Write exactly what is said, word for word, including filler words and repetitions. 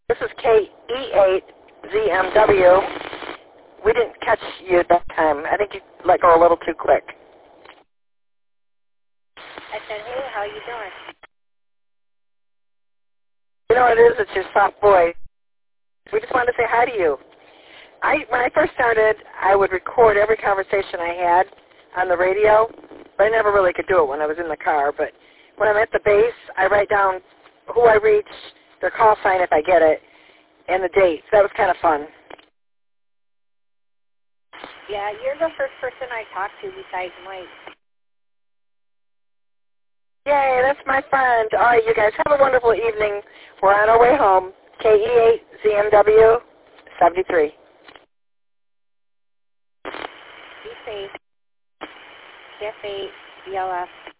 This is K E eight Z M W. We didn't catch you that time. I think you let go a little too quick. I said, hey, how you doing? You know what it is? It's your soft voice. We just wanted to say hi to you. I, when I first started, I would record every conversation I had on the radio, but I never really could do it when I was in the car. But when I'm at the base, I write down who I reach, their call sign if I get it, and the date. So that was kind of fun. Yeah, you're the first person I talked to besides Mike. Yay, that's my friend. All right, you guys have a wonderful evening. We're on our way home. K E eight Z M W seventy-three. Be safe. F eight B L F.